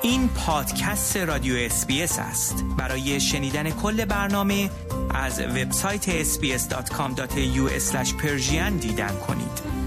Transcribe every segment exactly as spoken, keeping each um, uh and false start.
این پادکست رادیو اس بی اس است. برای شنیدن کل برنامه از وبسایت اس بی اس دات کام دات ای یو اسلش پرشین دیدن کنید.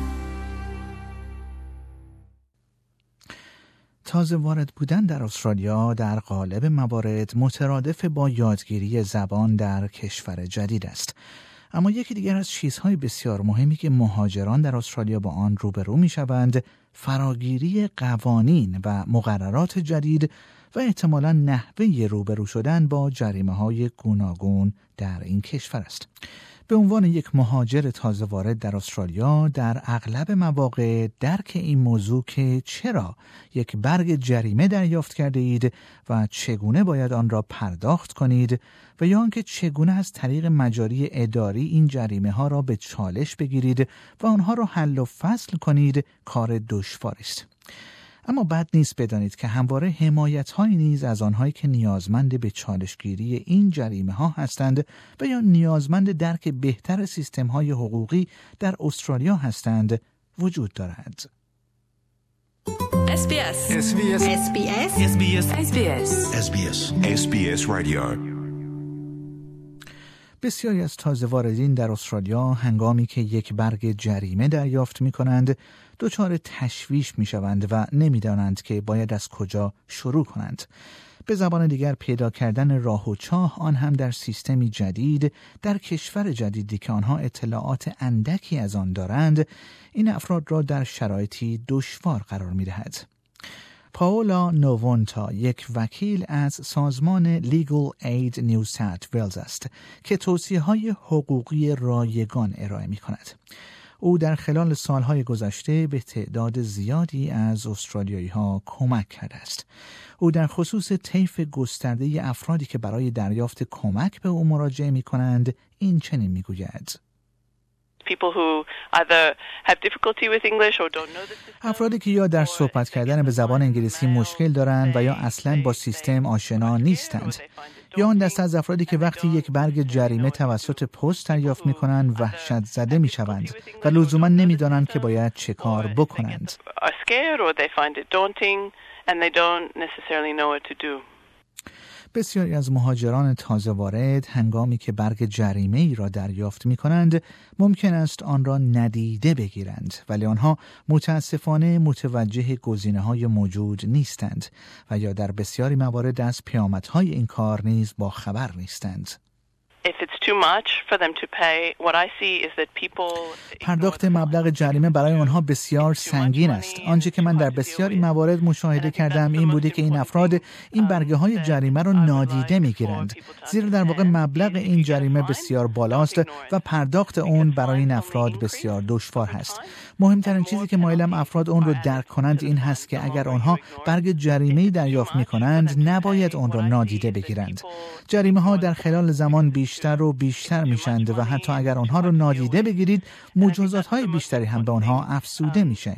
تازه وارد بودن در استرالیا در قالب موارد مترادف با یادگیری زبان در کشور جدید است. اما یکی دیگر از چیزهای بسیار مهمی که مهاجران در استرالیا با آن روبرو می‌شوند، فراگیری قوانین و مقررات جدید و احتمالاً نحوه روبرو شدن با جریمه‌های گوناگون در این کشور است. به عنوان یک مهاجر تازه وارد در استرالیا، در اغلب مواقع درک این موضوع که چرا یک برگ جریمه دریافت کرده اید و چگونه باید آن را پرداخت کنید و یا آنکه چگونه از طریق مجاری اداری این جریمه ها را به چالش بگیرید و آنها را حل و فصل کنید، کار دشواری است. اما بد نیست بدانید که همواره حمایت‌هایی نیز از آنهایی که نیازمند به چالشگیری این جریمه‌ها هستند و یا نیازمند درک بهتر سیستم‌های حقوقی در استرالیا هستند وجود دارد. اس بی اس اس بی اس اس بی اس اس بی اس اس بی اس اس بی اس اس بی اس رادیو. بسیاری از تازه واردین در استرالیا هنگامی که یک برگ جریمه دریافت می کنند دچار تشویش می شوند و نمی دانند که باید از کجا شروع کنند. به زبان دیگر پیدا کردن راه و چاه، آن هم در سیستمی جدید در کشور جدیدی که آنها اطلاعات اندکی از آن دارند، این افراد را در شرایطی دشوار قرار می دهد. پاولا نوونتا یک وکیل از سازمان Legal Aid New South Wales است که توصیه‌های حقوقی رایگان ارائه می‌کند. او در خلال سالهای گذشته به تعداد زیادی از استرالیایی‌ها کمک کرده است. او در خصوص طیف گسترده افرادی که برای دریافت کمک به او مراجعه می‌کنند این چنین می‌گوید: افرادی که یا در صحبت کردن به زبان انگلیسی مشکل دارند و یا اصلاً با سیستم آشنا نیستند، یا آن دسته از افرادی که وقتی یک برگ جریمه توسط پست دریافت می‌کنند وحشت زده می‌شوند و لزوماً نمی‌دانند که باید چه کار بکنند. بسیاری از مهاجران تازه وارد هنگامی که برگ جریمه ای را دریافت می کنند ممکن است آن را ندیده بگیرند، ولی آنها متاسفانه متوجه گزینه‌های موجود نیستند و یا در بسیاری موارد از پیامدهای این کار نیز با خبر نیستند. پرداخت مبلغ جریمه برای آنها بسیار سنگین است. آنچه که من در بسیاری موارد مشاهده کردم این بوده که این افراد این برگه های جریمه را نادیده میگیرند، زیرا در واقع مبلغ این جریمه بسیار بالاست و پرداخت اون برای این افراد بسیار دشوار است. مهمترین چیزی که مایلم افراد اون رو درک کنند این هست که اگر آنها برگ جریمه‌ای دریافت می‌کنند نباید اون را نادیده بگیرند. جریمه ها در خلال زمان بیشتر و بیشتر میشند و حتی اگر آنها رو نادیده بگیرید مجازات های بیشتری هم به آنها افزوده میشه.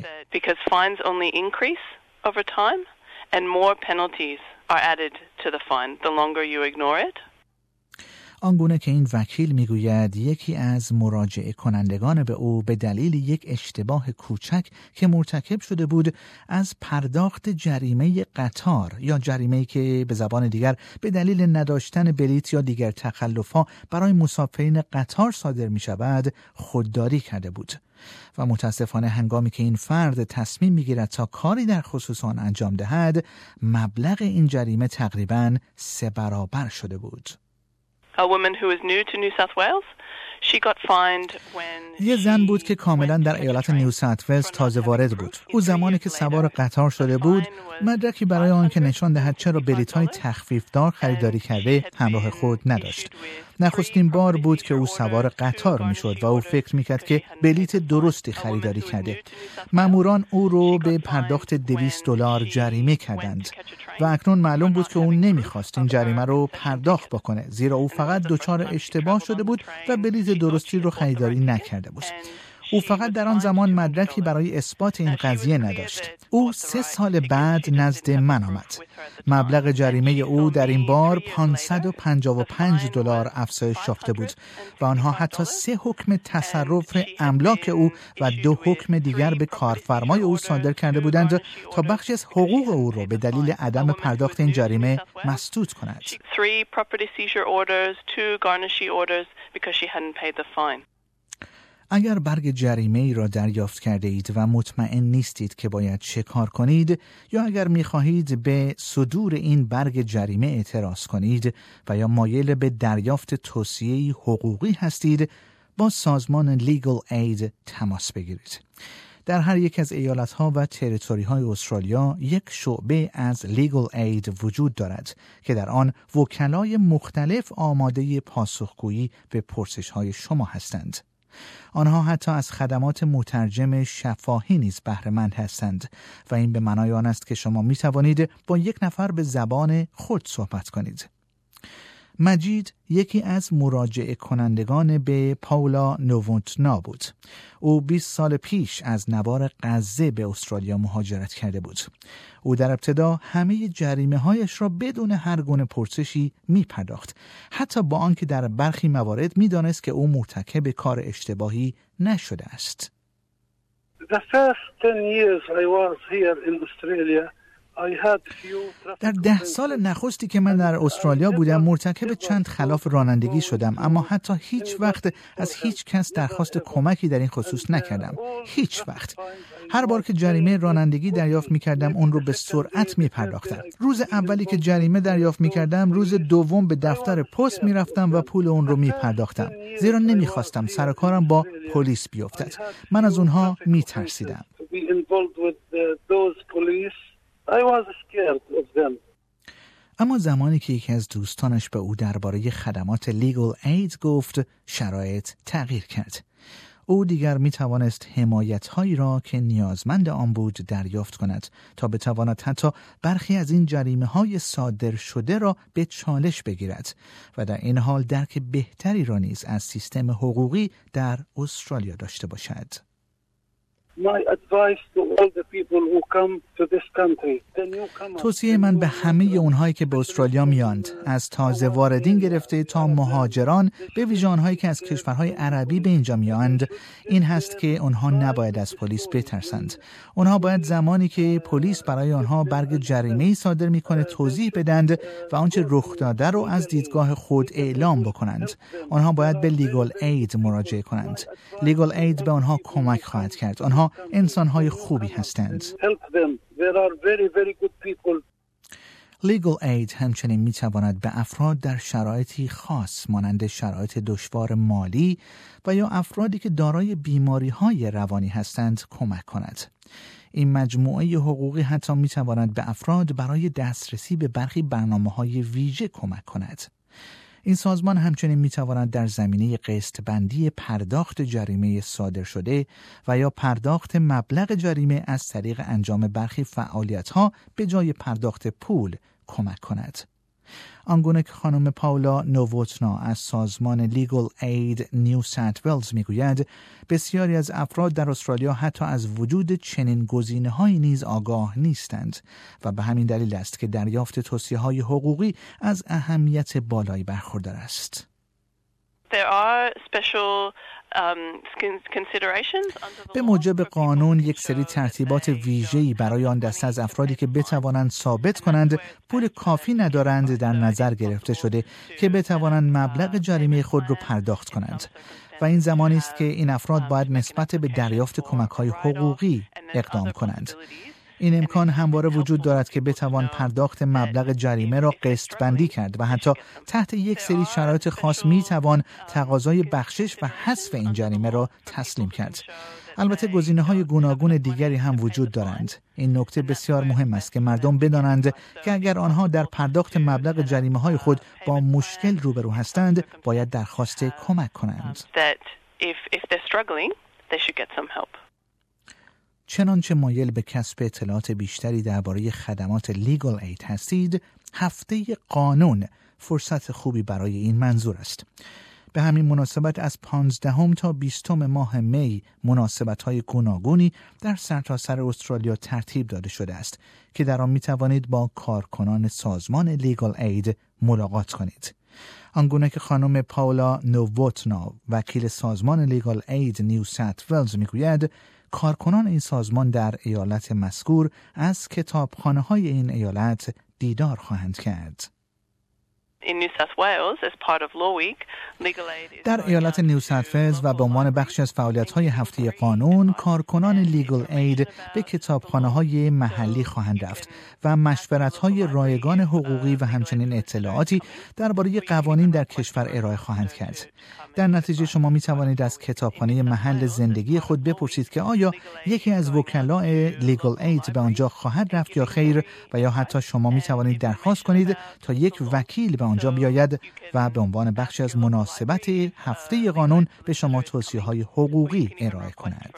آنگونه که این وکیل میگوید یکی از مراجعه کنندگان به او به دلیل یک اشتباه کوچک که مرتکب شده بود از پرداخت جریمه قطار یا جریمه‌ای که به زبان دیگر به دلیل نداشتن بلیط یا دیگر تخلف‌ها برای مسافرین قطار صادر می‌شود خودداری کرده بود و متاسفانه هنگامی که این فرد تصمیم می‌گیرد تا کاری در خصوص آن انجام دهد مبلغ این جریمه تقریباً سه برابر شده بود. A woman who is new to New South Wales, she got fined when یه زن بود که کاملا در ایالت نیو ساوت ولز تازه وارد بود. او زمانی که سوار قطار شده بود مدرکی برای آن که نشان دهد چرا بلیط‌های تخفیف‌دار خریداری کرده همراه خود نداشت. نخستین بار بود که او سوار قطار میشد و او فکر میکرد که بلیط درستی خریداری کرده. ماموران او رو به پرداخت دویست دلار جریمه کردند و اکنون معلوم بود که او نمیخواست این جریمه رو پرداخت بکنه، زیرا او فقط دچار اشتباه شده بود و بلیط درستی رو خریداری نکرده بود. او فقط در آن زمان مدرکی برای اثبات این قضیه نداشت. او سه سال بعد نزد من آمد. مبلغ جریمه او در این بار پانصد و پنجاه و پنج دلار افزایش یافته بود و آنها حتی سه حکم تصرف املاک او و دو حکم دیگر به کارفرمای او صادر کرده بودند تا بخشی از حقوق او را به دلیل عدم پرداخت این جریمه مسدود کنند. اگر برگ جریمه ای را دریافت کرده اید و مطمئن نیستید که باید چه کار کنید یا اگر می خواهید به صدور این برگ جریمه اعتراض کنید و یا مایل به دریافت توصیه حقوقی هستید، با سازمان Legal Aid تماس بگیرید. در هر یک از ایالت‌ها و تریتوری‌های استرالیا یک شعبه از Legal Aid وجود دارد که در آن وکلای مختلف آماده پاسخگویی به پرسش‌های شما هستند. آنها حتی از خدمات مترجم شفاهی نیز بهره مند هستند و این به معنای آن است که شما می توانید با یک نفر به زبان خود صحبت کنید. مجید یکی از مراجعه کنندگان به پاولا نووتنا بود. او بیست سال پیش از نوار غزه به استرالیا مهاجرت کرده بود. او در ابتدا همه جریمه هایش را بدون هر گونه پرسشی می پرداخت، حتی با آنکه در برخی موارد می دانست که او مرتکب کار اشتباهی نشده است. The first ten years I was here in Australia, در ده سال نخستی که من در استرالیا بودم مرتکب چند خلاف رانندگی شدم، اما حتی هیچ وقت از هیچ کس درخواست کمکی در این خصوص نکردم. هیچ وقت. هر بار که جریمه رانندگی دریافت می کردم اون رو به سرعت می پرداختم. روز اولی که جریمه دریافت می کردم روز دوم به دفتر پست می رفتم و پول اون رو می پرداختم، زیرا نمی خواستم سر و کارم با پلیس بیفتد. من از اونها می ترسیدم. I was scared of them. اما زمانی که یکی از دوستانش به او درباره خدمات Legal Aid گفت، شرایط تغییر کرد. او دیگر می توانست حمایت‌هایی را که نیازمند آن بود دریافت کند تا بتواند حتی برخی از این جریمه‌های صادر شده را به چالش بگیرد و در این حال درک بهتری را نیز از سیستم حقوقی در استرالیا داشته باشد. توصیه من به همه اونهایی که به استرالیا میاند، از تازه واردین گرفته تا مهاجران، به ویژه آنهایی که از کشورهای عربی به اینجا میاند، این هست که اونها نباید از پلیس بترسند. اونها باید زمانی که پلیس برای آنها برگ جریمه‌ای صادر میکنه توضیح بدند و آنچه رخ داده رو از دیدگاه خود اعلام بکنند. آنها باید به Legal Aid مراجعه کنند. Legal Aid به آنها کمک خواهد کرد. آنها انسان‌های خوبی هستند. Legal Aid همچنین می‌تواند به افراد در شرایطی خاص مانند شرایط دشوار مالی و یا افرادی که دارای بیماری‌های روانی هستند کمک کند. این مجموعه حقوقی حتی می‌تواند به افراد برای دسترسی به برخی برنامه‌های ویژه کمک کند. این سازمان همچنین می‌تواند در زمینه قسط‌بندی پرداخت جریمه صادر شده و یا پرداخت مبلغ جریمه از طریق انجام برخی فعالیت‌ها به جای پرداخت پول کمک کند. آنگونه که خانم پاولا نووتنا از سازمان Legal Aid نیو ساوت ولز میگوید، بسیاری از افراد در استرالیا حتی از وجود چنین گزینه‌هایی نیز آگاه نیستند و به همین دلیل است که دریافت توصیه‌های حقوقی از اهمیت بالایی برخوردار است. There are special به موجب قانون یک سری ترتیبات ویژه‌ای برای آن دسته از افرادی که بتوانند ثابت کنند پول کافی ندارند در نظر گرفته شده که بتوانند مبلغ جریمه خود را پرداخت کنند و این زمانی است که این افراد باید نسبت به دریافت کمک‌های حقوقی اقدام کنند. این امکان همواره وجود دارد که بتوان پرداخت مبلغ جریمه را قسط بندی کرد و حتی تحت یک سری شرایط خاص میتوان تقاضای بخشش و حذف این جریمه را تسلیم کرد. البته گزینه‌های گوناگون دیگری هم وجود دارند. این نکته بسیار مهم است که مردم بدانند که اگر آنها در پرداخت مبلغ جریمه‌های خود با مشکل روبرو هستند، باید درخواست کمک کنند. چنانچه مایل به کسب اطلاعات بیشتری درباره خدمات Legal Aid هستید، هفته قانون فرصت خوبی برای این منظور است. به همین مناسبت از پانزدهم تا بیستم ماه می مناسبت‌های گوناگونی در سرتاسر استرالیا ترتیب داده شده است که در آن می‌توانید با کارکنان سازمان لیگال اید ملاقات کنید. آنگونه که خانم پاولا نووتنا، وکیل سازمان لیگال اید نیو ساوت ولز میگوید، کارکنان این سازمان در ایالت مذکور از کتابخانه‌های این ایالت دیدار خواهند کرد. در ایالت نیو ساوت ولز و به عنوان بخشی از فعالیت‌های هفته قانون، کارکنان لیگال اید به کتابخانه‌های محلی خواهند رفت و مشورت‌های رایگان حقوقی و همچنین اطلاعاتی درباره قوانین در کشور ارائه خواهند کرد. در نتیجه شما می توانید از کتابخانه محل زندگی خود بپرسید که آیا یکی از وکلای لیگال اید به آنجا خواهد رفت یا خیر، و یا حتی شما می توانید درخواست کنید تا یک وکیل به آنجا بیاید و به عنوان بخشی از مناسبت هفته قانون به شما توصیه‌های حقوقی ارائه کند.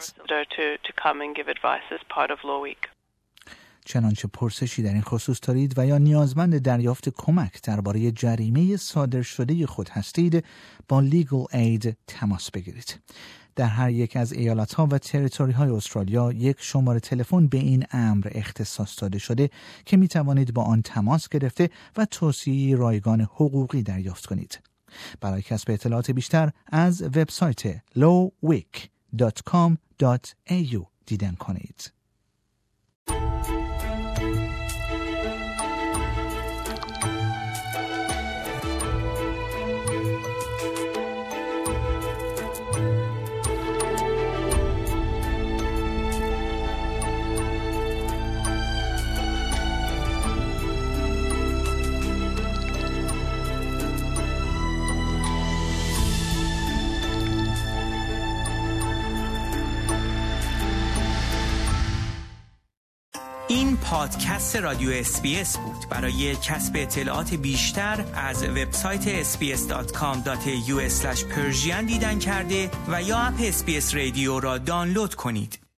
چنانچه پرسشی در این خصوص دارید و یا نیازمند دریافت کمک درباره جریمه صادر شده خود هستید، با لیگال اید تماس بگیرید. در هر یک از ایالت‌ها و تریتوری‌های استرالیا یک شماره تلفن به این امر اختصاص داده شده که می توانید با آن تماس گرفته و توصیه رایگان حقوقی دریافت کنید. برای کسب اطلاعات بیشتر از وبسایت لو ویک دات کام دات ای یو دیدن کنید. این پادکست رادیو اس بی اس بود. برای کسب اطلاعات بیشتر از وبسایت اس بی اس دات کام دات ای یو اسلش پرژین دیدن کرده و یا اپ اس بی اس رادیو را دانلود کنید.